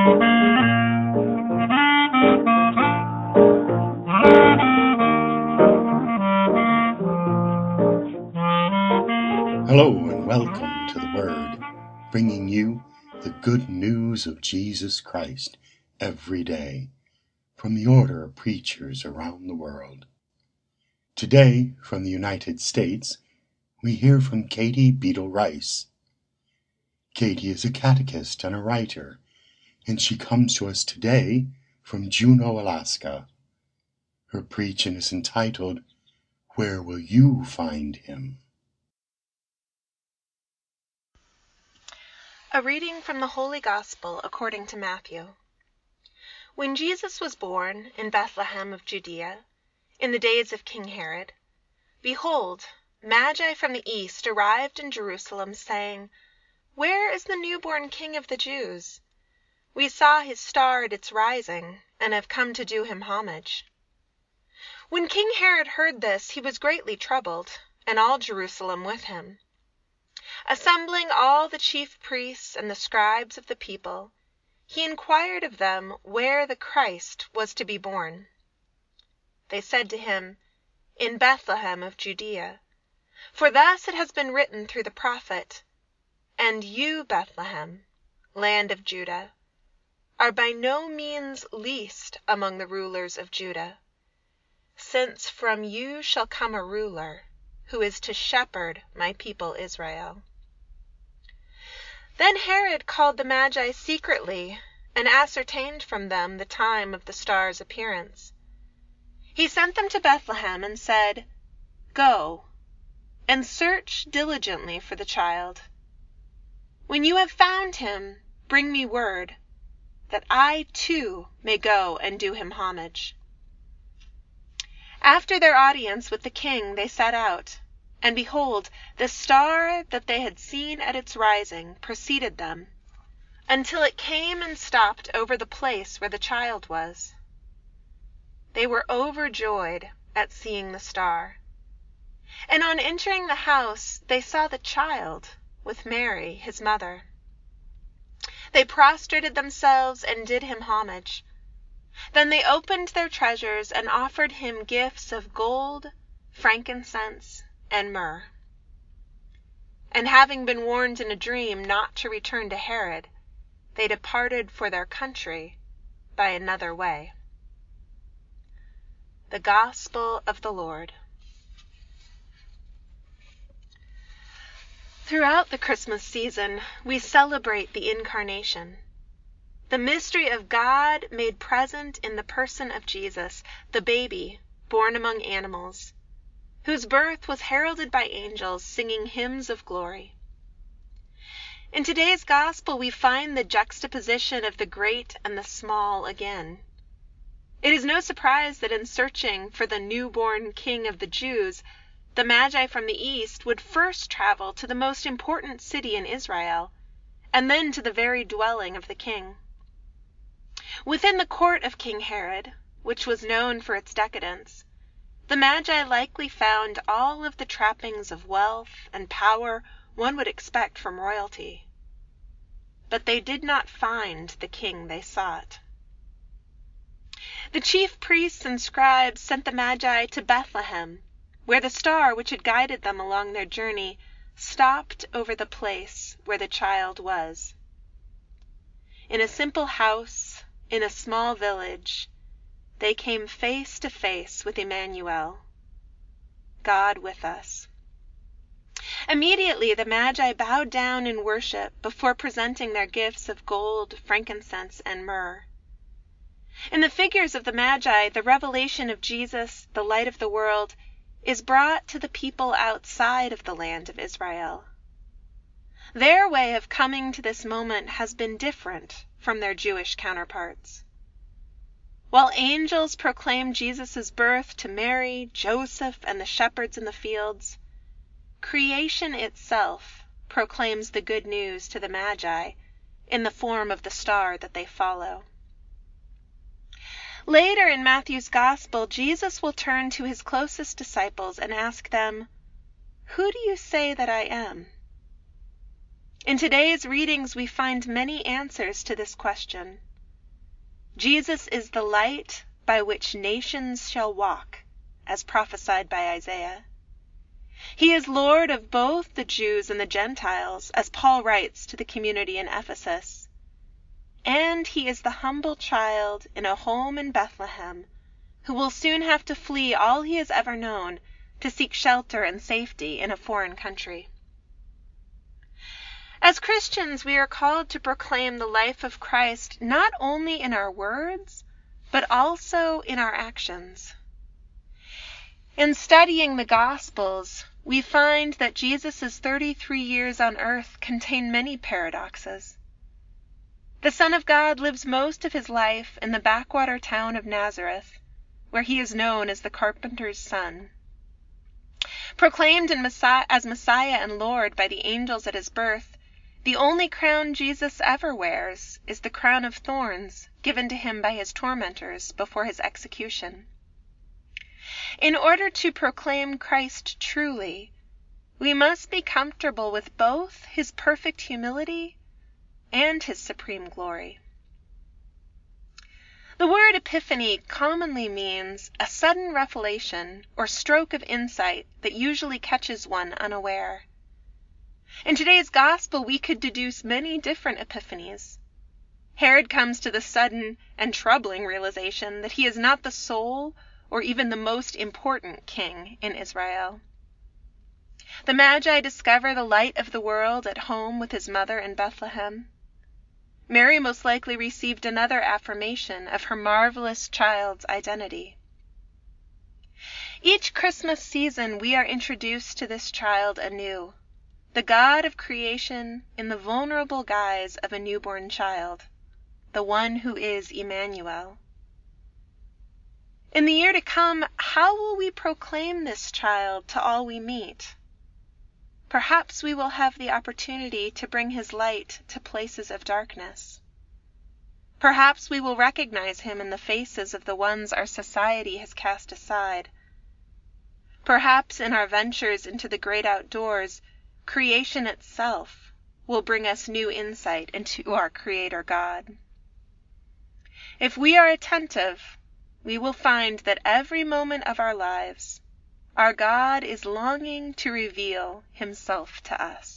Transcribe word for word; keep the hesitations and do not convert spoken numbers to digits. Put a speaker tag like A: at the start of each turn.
A: Hello and welcome to the Word, bringing you the good news of Jesus Christ every day from the order of preachers around the world. Today, from the United States, we hear from Katie Beadle Rice. Katie is a catechist and a writer, and she comes to us today from Juneau, Alaska. Her preaching is entitled, Where Will You Find Him?
B: A reading from the Holy Gospel according to Matthew. When Jesus was born in Bethlehem of Judea, in the days of King Herod, behold, Magi from the east arrived in Jerusalem, saying, Where is the newborn King of the Jews? We saw his star at its rising, and have come to do him homage. When King Herod heard this, he was greatly troubled, and all Jerusalem with him. Assembling all the chief priests and the scribes of the people, he inquired of them where the Christ was to be born. They said to him, In Bethlehem of Judea, for thus it has been written through the prophet, And you, Bethlehem, land of Judah, are by no means least among the rulers of Judah, since from you shall come a ruler, who is to shepherd my people Israel. Then Herod called the Magi secretly, and ascertained from them the time of the star's appearance. He sent them to Bethlehem, and said, Go, and search diligently for the child. When you have found him, bring me word, that I too may go and do him homage. After their audience with the king, they set out. And behold, the star that they had seen at its rising preceded them, until it came and stopped over the place where the child was. They were overjoyed at seeing the star. And on entering the house, they saw the child with Mary, his mother. They prostrated themselves and did him homage. Then they opened their treasures and offered him gifts of gold, frankincense, and myrrh. And having been warned in a dream not to return to Herod, they departed for their country by another way. The Gospel of the Lord. Throughout the Christmas season, we celebrate the Incarnation, the mystery of God made present in the person of Jesus, the baby born among animals, whose birth was heralded by angels singing hymns of glory. In today's gospel, we find the juxtaposition of the great and the small again. It is no surprise that in searching for the newborn King of the Jews, the Magi from the east would first travel to the most important city in Israel, and then to the very dwelling of the king. Within the court of King Herod, which was known for its decadence, the Magi likely found all of the trappings of wealth and power one would expect from royalty. But they did not find the king they sought. The chief priests and scribes sent the Magi to Bethlehem, where the star which had guided them along their journey stopped over the place where the child was. In a simple house, in a small village, they came face to face with Emmanuel, God with us. Immediately the Magi bowed down in worship before presenting their gifts of gold, frankincense, and myrrh. In the figures of the Magi, the revelation of Jesus, the light of the world, is brought to the people outside of the land of Israel. Their way of coming to this moment has been different from their Jewish counterparts. While angels proclaim Jesus' birth to Mary, Joseph, and the shepherds in the fields, creation itself proclaims the good news to the Magi in the form of the star that they follow. Later in Matthew's Gospel, Jesus will turn to his closest disciples and ask them, "Who do you say that I am?" In today's readings, we find many answers to this question, Jesus is the light by which nations shall walk, as prophesied by Isaiah. He is Lord of both the Jews and the Gentiles, as Paul writes to the community in Ephesus. And he is the humble child in a home in Bethlehem, who will soon have to flee all he has ever known to seek shelter and safety in a foreign country. As Christians, we are called to proclaim the life of Christ not only in our words, but also in our actions. In studying the Gospels, we find that Jesus' thirty-three years on earth contain many paradoxes. The Son of God lives most of his life in the backwater town of Nazareth, where he is known as the carpenter's son. Proclaimed in Messiah, as Messiah and Lord by the angels at his birth, the only crown Jesus ever wears is the crown of thorns given to him by his tormentors before his execution. In order to proclaim Christ truly, we must be comfortable with both his perfect humility and his supreme glory. The word epiphany commonly means a sudden revelation or stroke of insight that usually catches one unaware. In today's gospel, we could deduce many different epiphanies. Herod comes to the sudden and troubling realization that he is not the sole or even the most important king in Israel. The Magi discover the light of the world at home with his mother in Bethlehem. Mary most likely received another affirmation of her marvelous child's identity. Each Christmas season, we are introduced to this child anew, the God of creation in the vulnerable guise of a newborn child, the one who is Emmanuel. In the year to come, how will we proclaim this child to all we meet? Perhaps we will have the opportunity to bring his light to places of darkness. Perhaps we will recognize him in the faces of the ones our society has cast aside. Perhaps in our ventures into the great outdoors, creation itself will bring us new insight into our Creator God. If we are attentive, we will find that every moment of our lives, our God is longing to reveal himself to us.